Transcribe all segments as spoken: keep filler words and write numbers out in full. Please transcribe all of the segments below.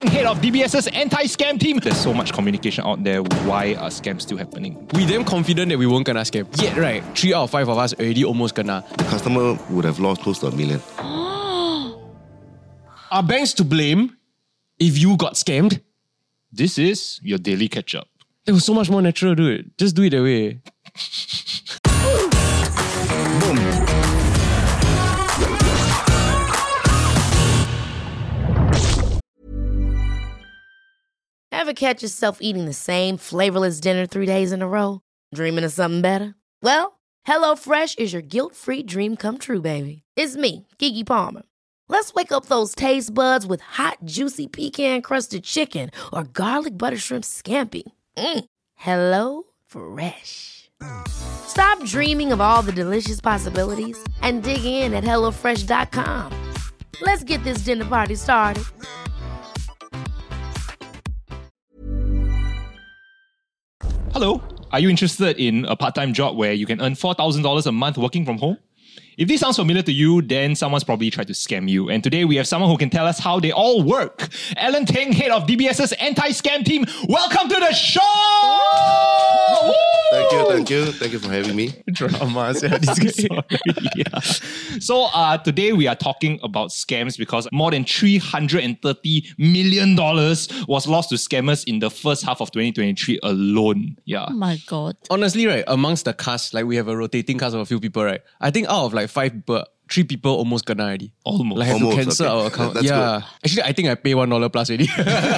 Head of D B S's anti-scam team. There's so much communication out there. Why are scams still happening? We damn confident that we won't gonna scam. Yet, right, three out of five of us already almost gonna. The customer would have lost close to a million. Are banks to blame if you got scammed? This is your daily catch-up. It was so much more natural, dude. Just do it that way. Boom. Ever catch yourself eating the same flavorless dinner three days in a row? Dreaming of something better? Well, HelloFresh is your guilt-free dream come true, baby. It's me, Keke Palmer. Let's wake up those taste buds with hot, juicy pecan-crusted chicken or garlic butter shrimp scampi. Mm. Hello Fresh. Stop dreaming of all the delicious possibilities and dig in at hello fresh dot com. Let's get this dinner party started. Hello, are you interested in a part-time job where you can earn four thousand dollars a month working from home? If this sounds familiar to you, then someone's probably tried to scam you. And today we have someone who can tell us how they all work. Alan Teng, head of D B S's anti-scam team. Welcome to the show! Thank you, thank you. Thank you for having me. Drama, yeah, Sorry, yeah. So uh, today we are talking about scams because more than three hundred thirty million dollars was lost to scammers in the first half of twenty twenty-three alone. Yeah. Oh my God. Honestly, right, amongst the cast, like we have a rotating cast of a few people, right? I think out of like five people, three people almost kena already. Almost. Like have Almost, to cancel okay. our account. That's yeah. good. Actually, I think I pay one dollar plus already.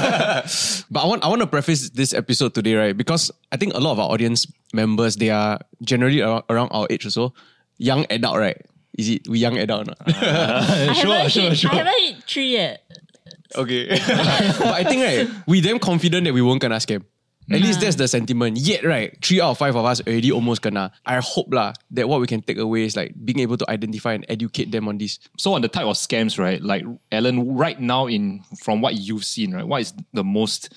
But I want I want to preface this episode today, right? Because I think a lot of our audience members, they are generally around, around our age or so. Young adult, right? Is it we young adult or not? Uh, I sure, haven't sure, hit, sure. I haven't hit three yet. Okay. But I think, right, we damn confident that we won't gonna scam. At least that's the sentiment. Yet, right, three out of five of us already almost gonna. I hope lah that what we can take away is like being able to identify and educate them on this. So on the type of scams, right? Like Alan, right now, in from what you've seen, right, what is the most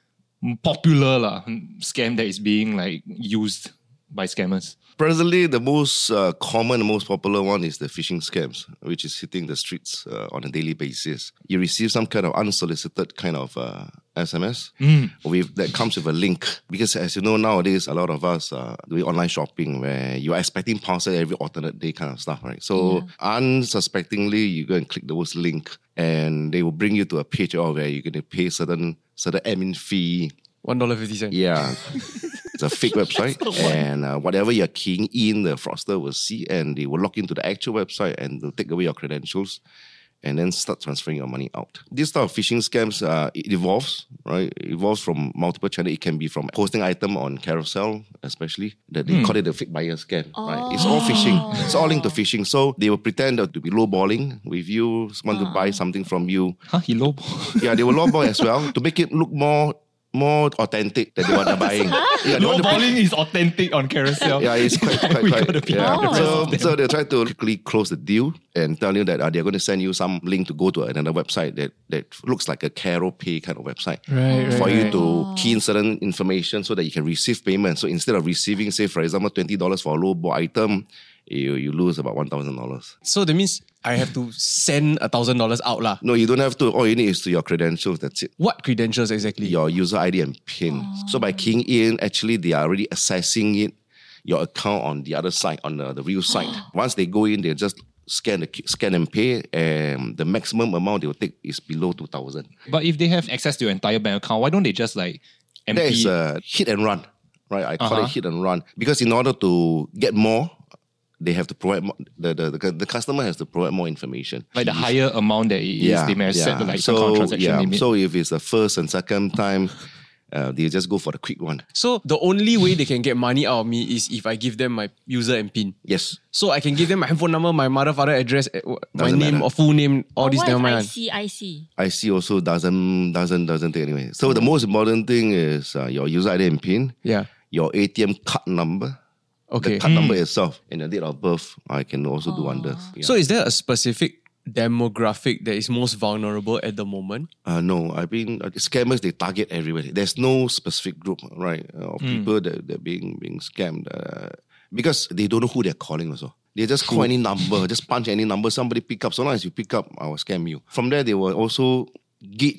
popular lah, scam that is being like used by scammers? Presently, the most uh, common, the most popular one is the phishing scams, which is hitting the streets uh, on a daily basis. You receive some kind of unsolicited kind of uh, S M S with, that comes with a link. Because as you know, nowadays, a lot of us are doing online shopping where you are expecting parcel every alternate day kind of stuff, right? So unsuspectingly, you go and click those link and they will bring you to a page oh, where you're going to pay certain certain admin fee. One dollar fifty cents. Yeah. It's a fake website, and uh, whatever you're keying in, the fraudster will see, and they will log into the actual website and they'll take away your credentials and then start transferring your money out. This type of phishing scams, uh, it evolves, right? It evolves from multiple channels. It can be from posting item on Carousel, especially, that they call it the fake buyer scam, right? It's all phishing. It's all linked to phishing. So they will pretend to be lowballing with you, want to buy something from you. Huh? He lowball? Yeah, they will lowball as well to make it look more more authentic than they want to buying. Yeah, they want to Lowballing is authentic on Carousel. Yeah, it's quite, quite, We quite. gotta be Yeah. honest So, with them. so they try to quickly close the deal and tell you that uh, they're going to send you some link to go to another website that, that looks like a Caro Pay kind of website. Right, For right, you right. to key in certain information so that you can receive payment. So instead of receiving, say, for example, twenty dollars for a low ball item, you, you lose about one thousand dollars. So that means I have to send a thousand dollars out lah. No, you don't have to. All you need is to your credentials. That's it. What credentials exactly? Your user I D and PIN. So by keying in, actually they are already assessing it, your account on the other side, on the, the real side. Once they go in, they just scan the scan and pay, and the maximum amount they will take is below two thousand. But if they have access to your entire bank account, why don't they just like empty? That is a hit and run, right? I call Uh-huh. it hit and run because in order to get more, they have to provide more, the, the the the customer has to provide more information. like the higher amount that it is, they may have set like some kind of transaction yeah. limit. So if it's the first and second time, uh, they just go for the quick one. So the only way they can get money out of me is if I give them my user and PIN. Yes. So I can give them my handphone number, my mother, father address, eh, my Doesn't name matter. or full name, all Or this what never if I mind. see, I see. I C also doesn't doesn't doesn't take anyway. So the most important thing is uh, your user I D and PIN, Yeah. your A T M card number, Okay. the card number itself, and the date of birth. I can also do wonders. Yeah. So is there a specific demographic that is most vulnerable at the moment? Uh, no, I mean uh, scammers they target everybody. There's no specific group, right, uh, of people that that being being scammed uh, because they don't know who they're calling. Also, they just call any number, just punch any number. Somebody pick up. So long as you pick up, I will scam you. From there, they will also gauge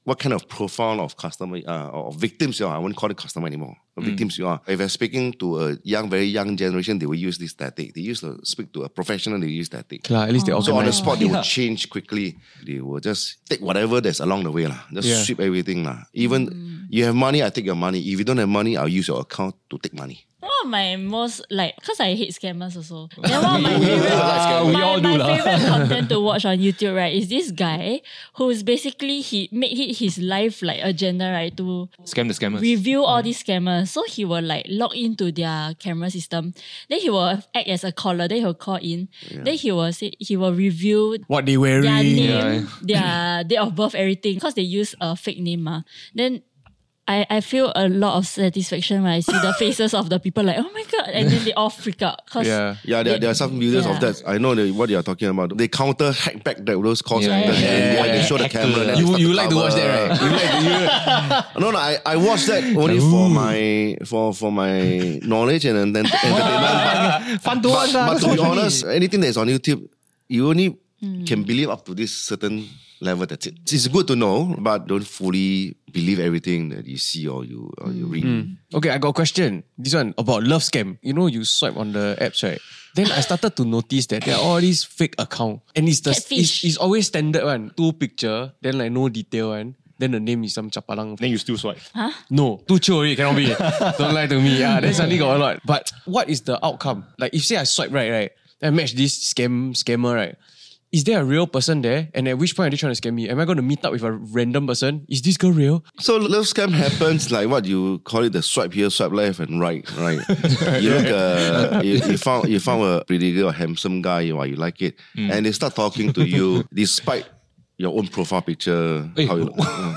what kind of profile of customer uh, or victims you are. I won't call it customer anymore. Mm. Victims you are. If you're speaking to a young, very young generation, they will use this tactic. They used to speak to a professional, they use that tactic. At least they So on the organize. spot, they Yeah. will change quickly. They will just take whatever that's along the way. lah. Just Yeah. sweep everything. lah. Even you have money, I take your money. If you don't have money, I'll use your account to take money. One of my most like, cause I hate scammers also. Then one of my favorite, Ah, we my, all do my lah. favorite content to watch on YouTube, right, is this guy who's basically he made it his life like agenda, right, to Scam the scammers. review all these scammers. So he will like log into their camera system. Then he will act as a caller. Then he'll call in. Then he will say he will review What they wearing. their name, Yeah. their date of birth, everything. Because they use a fake name. Ma. Then I, I feel a lot of satisfaction when I see the faces of the people like, oh my God. And then they all freak out. Cause Yeah. Yeah, there, they- there are some videos yeah. of that. I know the, what you are talking about. They counter hack back that, those call Yeah, centers yeah, and yeah, they, yeah. they show the Hacker. camera. then they You start you like to watch that, cover. right? You like you, No, no, I, I watched that only for my for for my knowledge and, and then entertainment. Fun to watch. But, lah. but Just to be watch only. honest, anything that's on YouTube, you only can believe up to this certain level. That's it. It's good to know, but don't fully believe everything that you see or you or you read. Okay, I got a question. This one about love scam. You know, you swipe on the apps, right? Then I started to notice that there are all these fake accounts. And it's the it's, Catfish. it's always standard one. Two picture, then like no detail one. Then the name is some chapalang. Then you still swipe. No, too chill already, cannot be. Don't lie to me. Ah, then suddenly got a lot. But what is the outcome? Like if say I swipe right, right, then I match this scam scammer, right? Is there a real person there? And at which point are they trying to scam me? Am I going to meet up with a random person? Is this girl real? So love scam happens like what you call it, the swipe here, swipe left and right, right? You look, uh, you, you found you found a pretty girl, a handsome guy, you, you like it, and they start talking to you despite your own profile picture. Hey, How you look.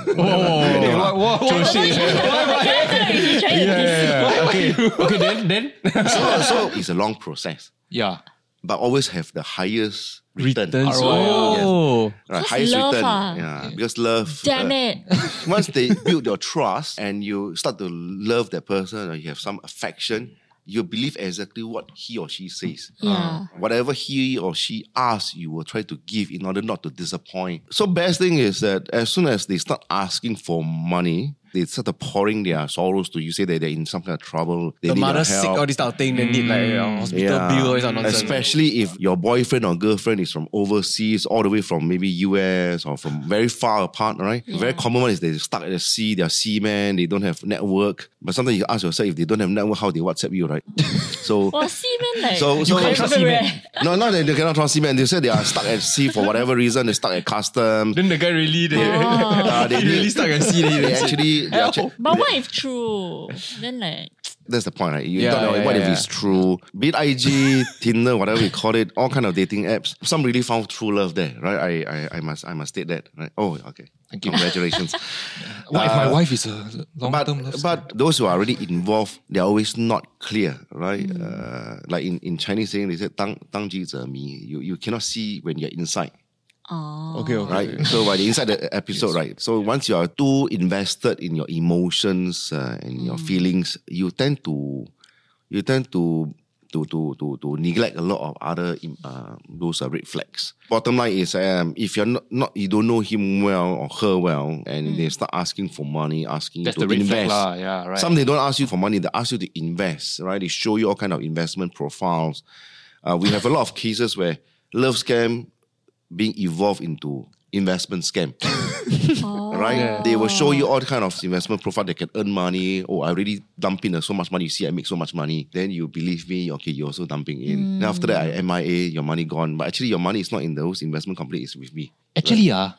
What, what, what, shit. He's trying to diss- Okay, okay, then, then. So, so it's a long process, Yeah. but always have the highest return. Returns. Yes. Oh. Right, Because highest love, return. ah. Yeah, because love. Damn uh, it. Once they build your trust and you start to love that person or you have some affection, you believe exactly what he or she says. Yeah. Whatever he or she asks, you will try to give in order not to disappoint. So best thing is that as soon as they start asking for money, they start pouring their sorrows to you, say that they're in some kind of trouble. They The need your mother's sick, help. all this type of thing, they need like a hospital bill, all this kind of nonsense. Especially if your boyfriend or girlfriend is from overseas, all the way from maybe U S or from very far apart, right? Yeah. Very common one is they're stuck at the sea, they're seamen, they don't have network. But sometimes you ask yourself, if they don't have network, how they WhatsApp you, right? So, Well, seamen like So- so- very You can't trust rare. seamen. no, not that they cannot trust seamen. They say they are stuck at sea for whatever reason. They're stuck at customs. Then the guy really, they, Uh, they, he really stuck at sea. They actually, they actually But what if true? Then like that's the point, right? You Yeah, don't know yeah, what yeah, if yeah. it's true. Be it I G, Tinder, whatever you call it, all kind of dating apps. Some really found true love there, right? I, I, I must, I must state that, right? Oh, okay. Thank you. Congratulations. What if my Uh, wife is a long-term love but, scam? but those who are already involved, they're always not clear, right? Mm. Uh, like in, in Chinese saying, they say, "当当机者迷." You you cannot see when you're inside. oh. Okay, okay. Right, so by the inside the episode, right? So once you are too invested in your emotions uh, and your feelings, you tend to, you tend to, to to to to neglect a lot of other uh, those uh, red flags. Bottom line is, um, if you're not, not you don't know him well or her well, and they start asking for money, asking That's you the to red flag invest. lah. Yeah, right. Some they don't ask you for money; they ask you to invest. Right? They show you all kind of investment profiles. Uh, we have a lot of cases where love scam being evolved into investment scam. Right? They will show you all kind of investment profile that can earn money. Oh, I already dump in uh, so much money. You see, I make so much money. Then you believe me. Okay, you're also dumping in. Then after that, I M I A, your money gone. But actually, your money is not in those investment companies. It's with me. Actually, ah,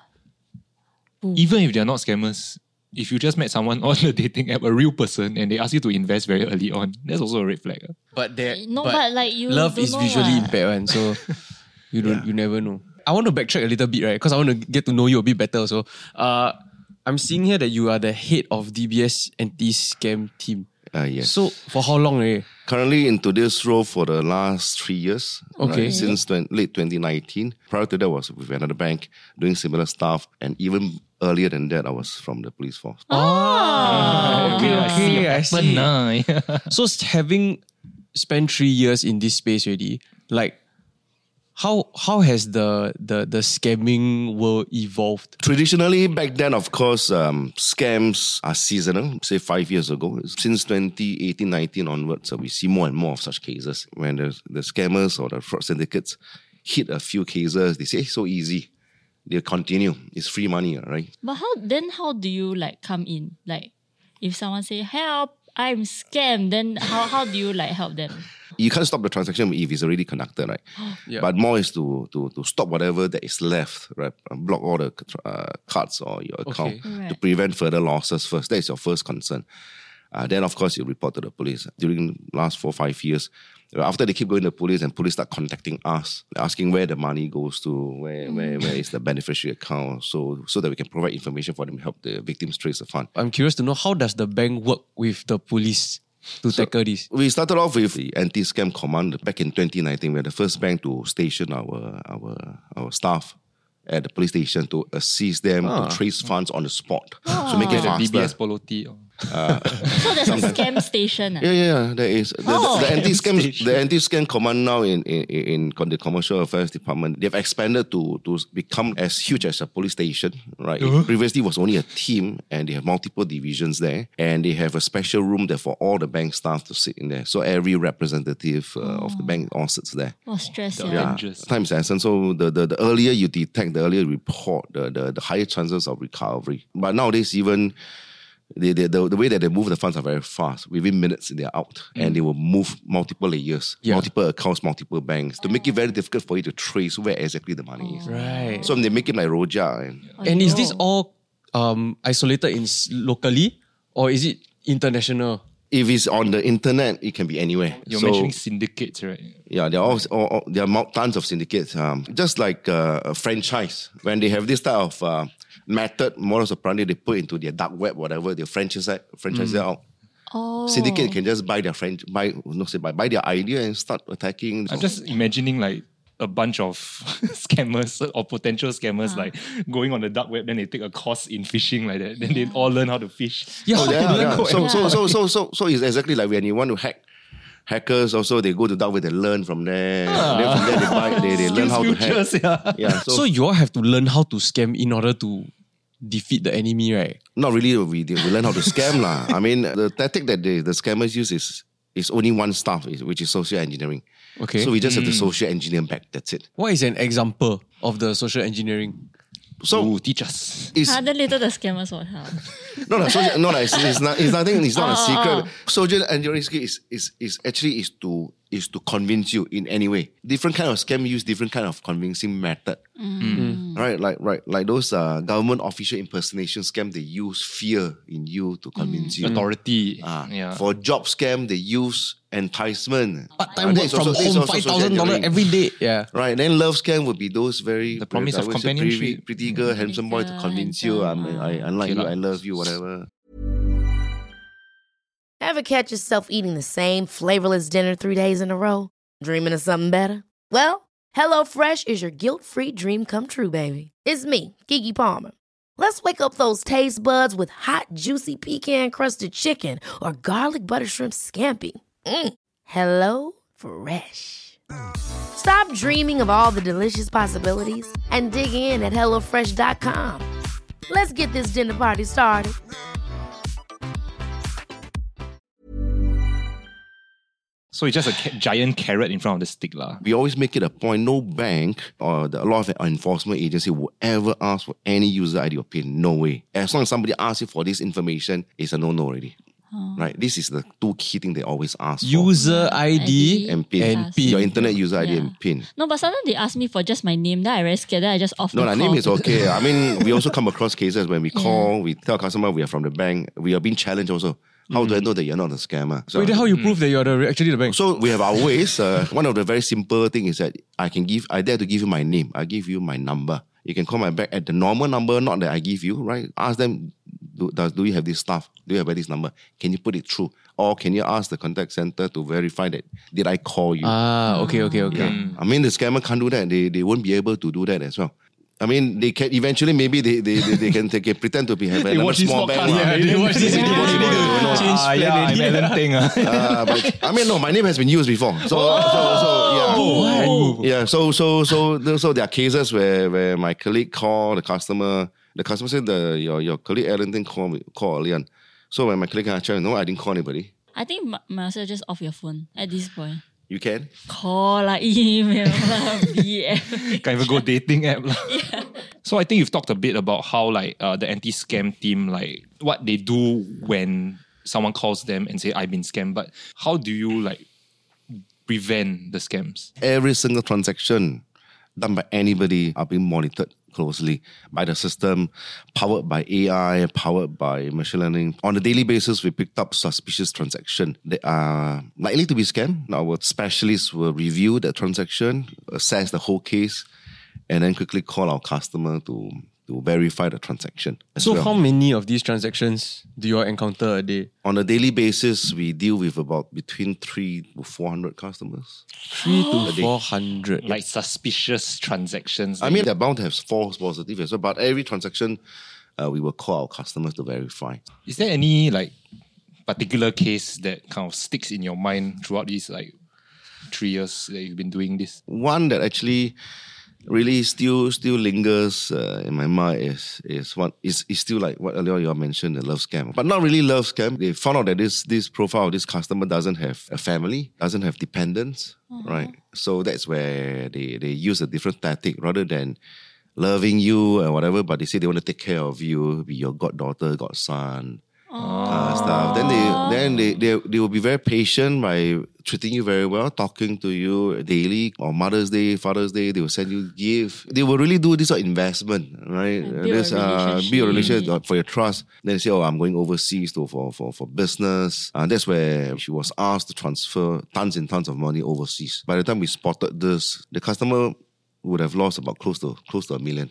even if they're not scammers, if you just met someone on the dating app, a real person, and they ask you to invest very early on, that's also a red flag. ah. But there, No, but, like, you love don't is know visually what. impaired, one, so you don't, you never know. I want to backtrack a little bit, right? Because I want to get to know you a bit better. Also, uh, I'm seeing here that you are the head of D B S anti-scam team. Uh, yes. So for how long, eh? Currently into this role for the last three years. Okay. right, since twen- late twenty nineteen. Prior to that was with another bank doing similar stuff. And even earlier than that, I was from the police force. Ah, okay, okay, I see. Nah. So having spent three years in this space already, like, How how has the the the scamming world evolved? Traditionally, back then, of course, um, scams are seasonal. Say five years ago, since twenty eighteen nineteen onwards, uh, we see more and more of such cases when the, the scammers or the fraud syndicates hit a few cases. They say, hey, so easy. They'll continue. It's free money, right? But how then? How do you like come in? Like, if someone say help, I'm scammed. Then how how do you like help them? You can't stop the transaction if it's already conducted, right? Yeah. But more is to to to stop whatever that is left, right? Block all the uh, cards or your account Okay. Right. to prevent further losses first. That is your first concern. Uh, then, of course, you report to the police. During last four, five years, after they keep going to the police and police start contacting us, asking where the money goes to, where where, where is the beneficiary account, so so that we can provide information for them to help the victims trace the fund. I'm curious to know, how does the bank work with the police to tackle this? We started off with the anti-scam command back in twenty nineteen. We're the first bank to station our our our staff at the police station to assist them Ah. to trace funds on the spot. So make it The B B S faster. Polo T. Or... So there's a scam station. ah? Yeah, yeah, yeah. There is the, Oh. the anti-scam the anti-scam command now in in, in in the commercial affairs department. They've expanded to to become as huge as a police station. Right. It previously was only a team, and they have multiple divisions there, and they have a special room there for all the bank staff to sit in there. So every representative uh, of the bank all sits there. Oh, stress. The Yeah. Yeah, Avengers. time is essence. So the, the, the earlier you detect, the earlier you report, the, the, the higher chances of recovery. But nowadays, even the, the, the, the way that they move the funds are very fast. Within minutes, they're out. And they will move multiple layers, Yeah. multiple accounts, multiple banks to make it very difficult for you to trace where exactly the money is. Right. So they make it like Roja. And And is this Aiyo. all um, isolated in s- locally, or is it international? if it's on the internet, it can be anywhere. You're So- mentioning syndicates, right? Yeah, there are all, all, all- there are mul- tons of syndicates. Um, just like uh, a franchise, when they have this type of uh, method, models of branding, they put into their dark web, whatever, they franchise it, franchise it out. Oh. Syndicate can just buy their franch, buy no say buy, buy their idea and start attacking. I'm just imagining like a bunch of scammers or potential scammers like going on the dark web, then they take a course in fishing like that. Then they all learn how to fish. Yeah, Oh, how to yeah, learn yeah. code. So, so, so, so, so, so it's exactly like when you want to hack. Hackers also, they go to dark web, they learn from there. Then from there they buy, they, they learn how to hack. Futures, yeah. Yeah, so, So you all have to learn how to scam in order to defeat the enemy, right? not really we, we learn how to scam lah. I mean, the tactic that they, the scammers use is is only one stuff, is- which is social engineering. Okay. So we just have to social engineer back, that's it. What is an example of the social engineering? So Ooh, teach us. it's, Ah, then later the scammers will help. no, no, social, no, no, it's, it's, not, it's nothing, it's not a Oh, secret. oh. Social engineering skill is, is, is actually is to is to convince you in any way. Different kind of scam use different kind of convincing method. Right, like right, like those uh, government official impersonation scam, they use fear in you to convince you. Authority. Ah, yeah. For job scam, they use enticement. Part-time Ah, that work is from also- that is home, also five social thousand dollars engineering. every day. Yeah. Right, then love scam would be those very The promise I of would say companionship. pretty, pretty girl, handsome boy to Pretty convince girl, you. I'm, handsome, I, I like Okay you, lah. I love you, whatever. Ever catch yourself eating the same flavorless dinner three days in a row? Dreaming of something better? Well, HelloFresh is your guilt-free dream come true, baby. It's me, Keke Palmer. Let's wake up those taste buds with hot, juicy pecan-crusted chicken or garlic butter shrimp scampi. Mm. Hello Fresh. Stop dreaming of all the delicious possibilities and dig in at hello fresh dot com. Let's get this dinner party started. So it's just a ca- giant carrot in front of the stick lah. We always make it a point, no bank or the, a lot of enforcement agency will ever ask for any user I D or PIN. No way. As long as somebody asks you for this information, it's a no-no already. Right? This is the two key things they always ask for. User I D and PIN. and PIN. Your internet user I D Yeah. and PIN. No, but sometimes they ask me for just my name. Then I very scared. Then I just off No, the our call. name is okay. I mean, we also come across cases when we call, we tell customer we are from the bank. We are being challenged also. How do I know that you're not a scammer? So, Wait, then how you prove that you're the, actually the bank? so we have our ways. Uh, one of the very simple thing is that I can give, I dare to give you my name. I give you my number. You can call my bank at the normal number, not that I give you, right? Ask them, do, does, do you have this stuff? Do you have this number? Can you put it through? Or can you ask the contact center to verify that, did I call you? Ah, okay, okay, okay. Yeah. I mean, the scammer can't do that. They, they won't be able to do that as well. I mean, they can eventually maybe they they, they, they can they can pretend to be have another watch this small podcast, bank. yeah, lah. they watch this They video, watch they it, do. they will know. Change Ah, plan yeah, already. I'm Alan Ting, ah. Uh, but I mean, no, my name has been used before. So, so, so yeah. What? Oh. Yeah, so so so so there are cases where where my colleague called the customer. The customer said the your your colleague Aaron didn't call me call Leon. So when my colleague asked, no, I didn't call anybody. I think m- might as well just off your phone at this point. You can. Call lah, email lah, B M. Can't even go dating app. lah. So I think you've talked a bit about how like uh, the anti-scam team, like what they do when someone calls them and say, I've been scammed. But how do you like prevent the scams? Every single transaction done by anybody are being monitored closely by the system, powered by A I, powered by machine learning. On a daily basis, we picked up suspicious transactions that are likely to be scam. Our specialists will review that transaction, assess the whole case, and then quickly call our customer to, to verify the transaction. as So well. how many of these transactions do you all encounter a day? On a daily basis, we deal with about between three to four hundred customers. Three to four hundred. Like suspicious transactions. I mean, they're bound to have false positive as well, but every transaction, uh, we will call our customers to verify. Is there any like particular case that kind of sticks in your mind throughout these like three years that you've been doing this? One that actually really still still lingers uh, in my mind is is what is is still like what earlier you all mentioned, the love scam, but not really love scam. They found out that this this profile of this customer doesn't have a family, doesn't have dependents, right? So that's where they they use a different tactic rather than loving you or whatever, but they say they want to take care of you, be your goddaughter, godson. Uh, stuff. Then they then they, they they will be very patient by treating you very well, talking to you daily. On Mother's Day, Father's Day, they will send you gifts. They will really do this sort of investment, right? build a This uh, build a relationship. relationship for your trust. Then they say, oh, I'm going overseas to for for for business. And that's where she was asked to transfer tons and tons of money overseas. By the time we spotted this, the customer would have lost about close to close to a million.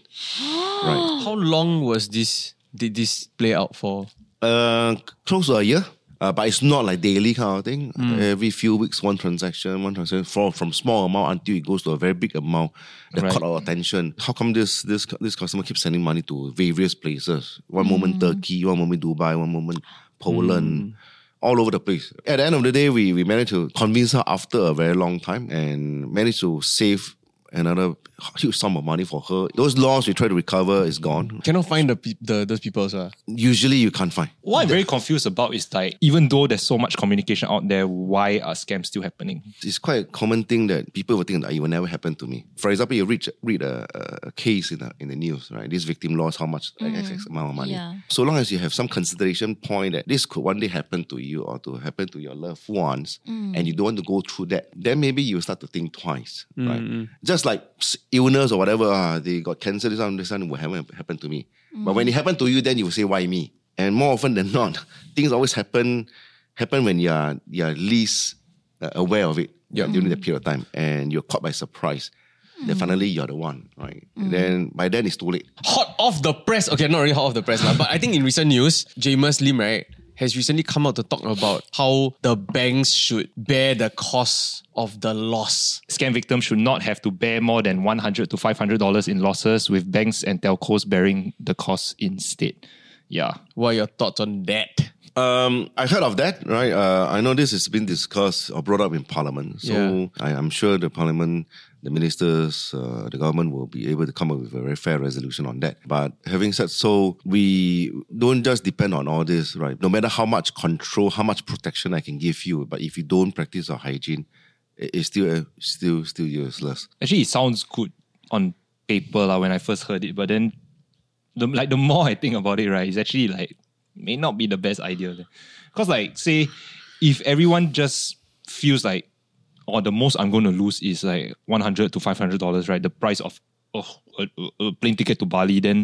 Right. How long was this, did this play out for? Uh, close to a year. Uh, but it's not like daily kind of thing. Every few weeks, one transaction, one transaction, from, from small amount until it goes to a very big amount. That Right. caught our attention. How come this this this customer keeps sending money to various places? One moment Turkey, one moment Dubai, one moment Poland. All over the place. At the end of the day, we, we managed to convince her after a very long time and managed to save another huge sum of money for her. Those loans we try to recover is gone. Cannot find the, pe- the those people, sir. Usually you can't find. What I'm very confused about is like, even though there's so much communication out there, why are scams still happening? It's quite a common thing that people will think that it will never happen to me. For example, you read, read a, a case in the, in the news, right? This victim lost how much, like X X amount of money. Yeah. So long as you have some consideration point that this could one day happen to you or to happen to your loved ones, and you don't want to go through that, then maybe you start to think twice, right? Just like s- illness or whatever, ah, they got cancer, this one, this one will happen, happen to me. But when it happened to you, then you will say, why me? And more often than not, things always happen happen when you're, you're least uh, aware of it during that period of time and you're caught by surprise. Then finally you're the one, right? And then by then it's too late. Hot off the press. Okay, not really hot off the press, lah, but I think in recent news, Jamus Lim, right, has recently come out to talk about how the banks should bear the cost of the loss. Scam victims should not have to bear more than one hundred to five hundred dollars in losses, with banks and telcos bearing the cost instead. Yeah. What are your thoughts on that? Um, I heard of that, right? Uh, I know this has been discussed or brought up in Parliament. So Yeah. I, I'm sure the Parliament, the ministers, uh, the government will be able to come up with a very fair resolution on that. But having said so, we don't just depend on all this, right? No matter how much control, how much protection I can give you, but if you don't practice your hygiene, it- it's still uh, still still useless. Actually, it sounds good on paper lah, when I first heard it, but then the, like the more I think about it, right, it's actually like may not be the best idea. Because like say, if everyone just feels like, oh, the most I'm going to lose is like one hundred to five hundred dollars, right? The price of oh, a, a- a plane ticket to Bali, then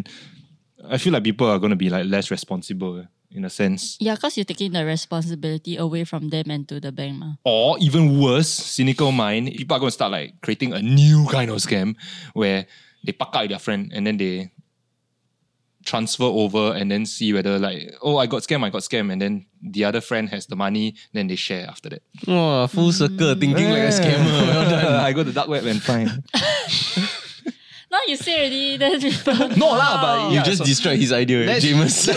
I feel like people are going to be like less responsible in a sense. Yeah, because you're taking the responsibility away from them and to the bank. Ma. Or even worse, cynical mind, people are going to start like creating a new kind of scam where they pack out with their friend and then they transfer over and then see whether like, oh, I got scammed, I got scammed. And then the other friend has the money, then they share after that. Oh, full circle, thinking like a scammer. Well done. I go to dark web and find. No, Now you say already, then people. No lah, but You yeah, just so- destroyed his idea, Let's- James.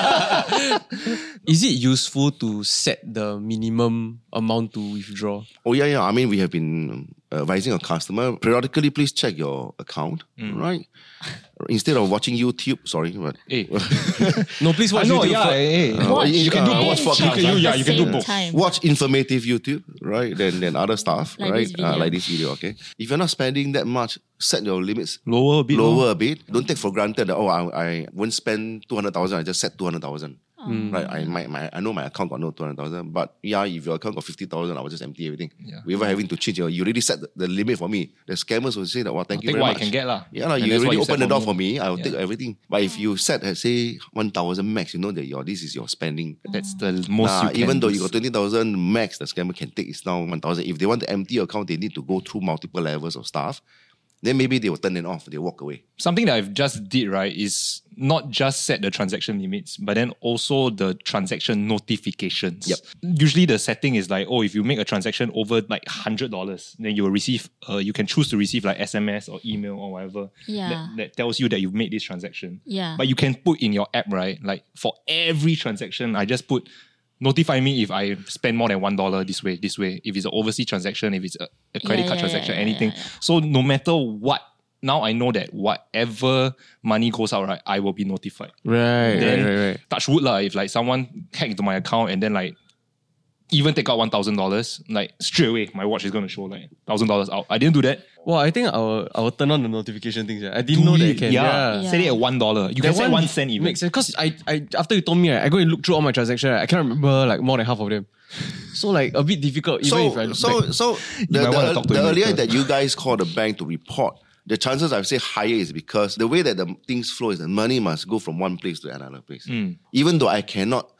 Is it useful to set the minimum amount to withdraw? Oh yeah, yeah. I mean, we have been uh, advising a customer periodically. Please check your account, right? Instead of watching YouTube, sorry, but Hey. No, please watch I know, YouTube yeah, for- hey, hey. Watch you can do and both for check cars, at huh? Yeah, the you can do same both. time. watch informative YouTube, right? Then then other stuff, Like right? this video. Uh, like this video, okay. If you're not spending that much, set your limits Lower a bit. lower a bit. Don't take for granted that oh I, I won't spend two hundred thousand. I just set two hundred thousand. Right? I my, my I know my account got no two hundred thousand, but yeah, if your account got fifty thousand, I will just empty everything. Yeah. Without having to change your, you already set the, the limit for me. The scammers will say that well, thank you Take very what I much. can get lah. Yeah, lah. And You that's what already you set opened the for door me. for me. I will Yeah. take everything. But if you set uh, say one thousand max, you know that your this is your spending. That's the most Nah, you can even though use. you got twenty thousand max, the scammer can take is now one thousand. If they want to empty your account, they need to go through multiple levels of stuff. Then maybe they will turn it off. They walk away. Something that I've just did, right, is not just set the transaction limits, but then also the transaction notifications. Yep. Usually the setting is like, oh, if you make a transaction over like one hundred dollars, then you will receive, uh, you can choose to receive like S M S or email or whatever Yeah. that, that tells you that you've made this transaction. Yeah. But you can put in your app, right, like for every transaction, I just put notify me if I spend more than one dollar this way, this way. If it's an overseas transaction, if it's a, a credit Yeah, card yeah, transaction, yeah, yeah, anything. yeah, yeah. So no matter what, now I know that whatever money goes out, right, I will be notified. Right, Then right, right, right. touch wood lah, if like someone hack into my account and then like even take out one thousand dollars, like straight away my watch is gonna show like one thousand dollars out. I didn't do that. Well, I think I'll I'll turn on the notification things. Yeah. I didn't know that you can. Yeah, Yeah. set it at one dollar. You can That set one cent even. Makes sense. Because I, I after you told me, right, I go and look through all my transactions, right, I can't remember like more than half of them. So like a bit difficult even if I So, look so, back. so the, might wanna the, talk to the him earlier later. that you guys call the bank to report, the chances I say higher is because the way that the things flow is the money must go from one place to another place. Hmm. Even though I cannot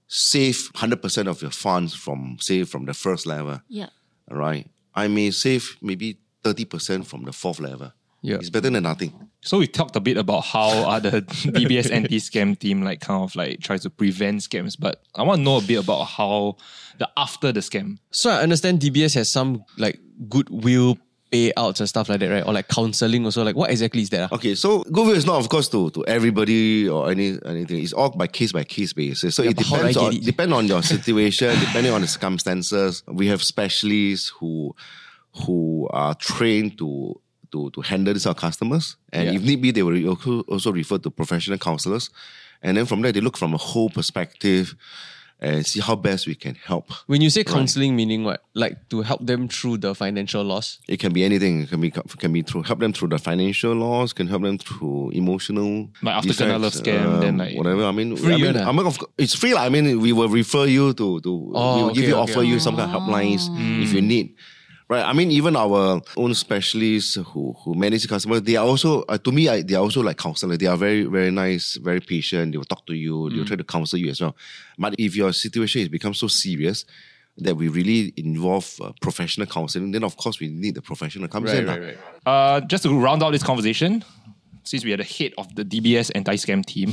save one hundred percent of your funds from, say, from the first level, Yeah. right? I may save maybe thirty percent from the fourth level. Yeah. It's better than nothing. So we talked a bit about how uh, the D B S anti-scam team like kind of like tries to prevent scams, but I want to know a bit about how the after the scam. So I understand D B S has some like goodwill payouts and stuff like that, right? Or like counseling also. Like what exactly is that? ah? Okay, so goodwill is not, of course, to, to everybody or any anything. It's all by case by case basis. So Yeah, it but how do I depends get on it? depend on your situation, depending on the circumstances. We have specialists who who are trained to to to handle these our customers, and Yeah. if need be, they will also also refer to professional counselors, and then from there they look from a whole perspective and see how best we can help. When you say counseling, meaning what? Like to help them through the financial loss? It can be anything. It can be can be through help them through the financial loss. Can help them through emotional. Like after kena love scam, then like- whatever. I mean, Free I mean, one, ah? I mean, of course, it's free. lah. I mean, we will refer you to to. Oh, we will give okay, you okay, offer okay. you some kind of helplines if you need. Right. I mean, even our own specialists who who manage customers, they are also uh, to me, I, they are also like counselors. They are very very nice, very patient. They will talk to you. They will try to counsel you as well. But if your situation has become so serious that we really involve uh, professional counseling, then of course we need the professional comes in. lah. Uh, just to round out this conversation, since we are the head of the D B S anti-scam team,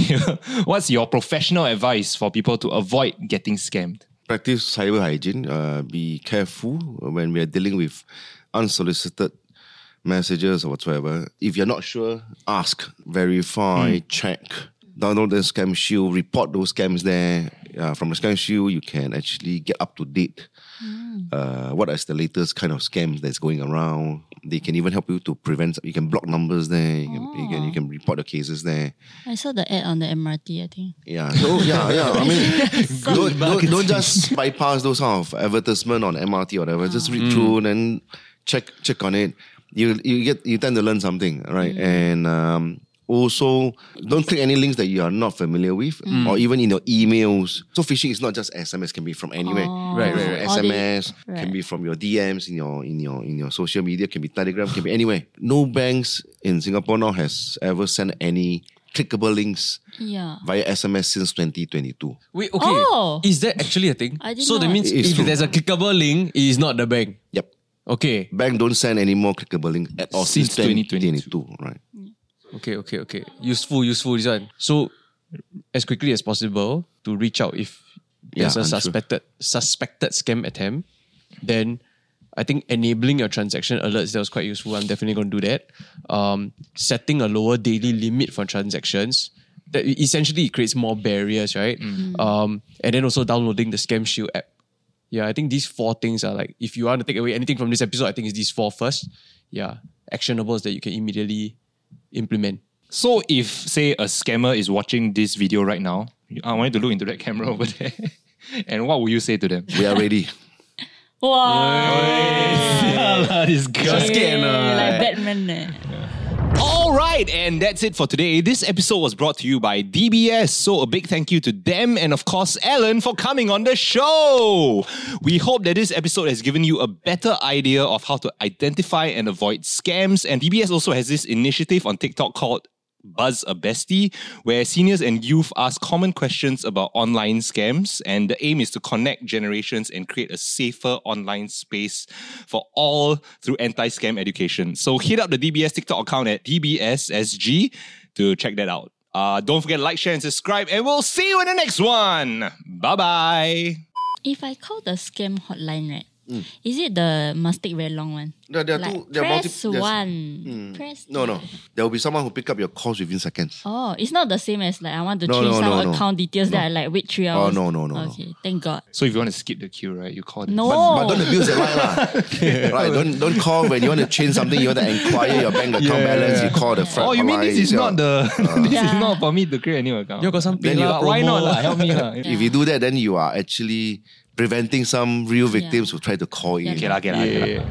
what's your professional advice for people to avoid getting scammed? Practice cyber hygiene. Uh, be careful when we are dealing with unsolicited messages or whatsoever. If you're not sure, ask, verify, check. Download the scam shield, report those scams there. Uh, from the scam shield, you can actually get up to date. Uh, what is the latest kind of scams that's going around? They can even help you to prevent. You can block numbers there. You can, you can, you can report the cases there. I saw the ad on the M R T, I think. Yeah. So yeah, yeah. I mean, don't, don't, don't just bypass those kind of advertisement on M R T or whatever. Just read through and check check on it. You you get you tend to learn something, right? And um, also don't click any links that you are not familiar with, or even in your emails. So phishing is not just S M S; can be from anywhere. Oh. Right, From right, right. S M S Right. can be from your D Ms in your in your in your social media. Can be Telegram. Can be anywhere. No banks in Singapore now has ever sent any clickable links Yeah. via S M S since twenty twenty-two. Wait, okay. Oh. Is that actually a thing? I didn't so that know. means It is if true. there's a clickable link, it is not the bank. Yep. Okay. Bank don't send any more clickable links at all Since since twenty twenty twenty-two, right? Okay, okay, okay. Useful, useful this one. So as quickly as possible to reach out if there's Yeah, a unsure. suspected suspected scam attempt, then I think enabling your transaction alerts, that was quite useful. I'm definitely going to do that. Um, setting a lower daily limit for transactions. That essentially it creates more barriers, right? Mm. Um, and then also downloading the Scam Shield app. Yeah, I think these four things are like, if you want to take away anything from this episode, I think it's these four first. Yeah, actionables that you can immediately implement. So if, say, a scammer is watching this video right now, I want you to look into that camera over there. And what will you say to them? We are ready. Wow. This guy. Scared, Yeah, uh, like Batman. Eh. All right, and that's it for today. This episode was brought to you by D B S, so a big thank you to them and of course Ellen for coming on the show. We hope that this episode has given you a better idea of how to identify and avoid scams, and D B S also has this initiative on TikTok called Buzz a Bestie, where seniors and youth ask common questions about online scams, and the aim is to connect generations and create a safer online space for all through anti-scam education. So hit up the D B S TikTok account at D B S S G to check that out. Uh, don't forget to like, share and subscribe, and we'll see you in the next one. Bye-bye. If I call the scam hotline, right? Mm. Is it the must take very long one? There, there are like two, there are press multi- there's- one. Press No, no. two. There will be someone who pick up your calls within seconds. Oh, it's not the same as like I want to No, change no, some no, no. account details that I like wait three hours. no, no, no, no. Okay, thank God. So if you want to skip the queue, right, you call them. No. But, but don't abuse the line lah. Right, don't don't call when you want to change something, you want to inquire your bank account Yeah. balance, you call the front Oh, you mean this is not the... this Yeah. is not for me to create a new account? You got some Then you- PayLah Why not? promo. lah? Help me. lah. If you do that, then you are actually preventing some real victims who try to call in. Okay, lah, okay, lah, okay, lah. Yeah.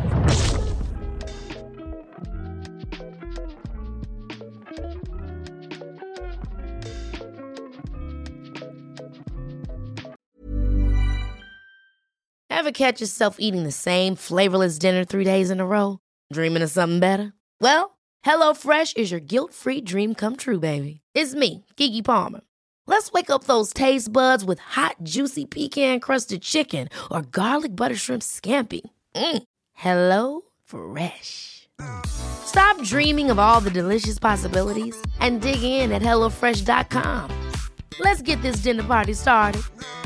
Ever catch yourself eating the same flavorless dinner three days in a row? Dreaming of something better? Well, HelloFresh is your guilt-free dream come true, baby. It's me, Keke Palmer. Let's wake up those taste buds with hot, juicy pecan-crusted chicken or garlic butter shrimp scampi. Mm. Hello Fresh. Stop dreaming of all the delicious possibilities and dig in at HelloFresh dot com. Let's get this dinner party started.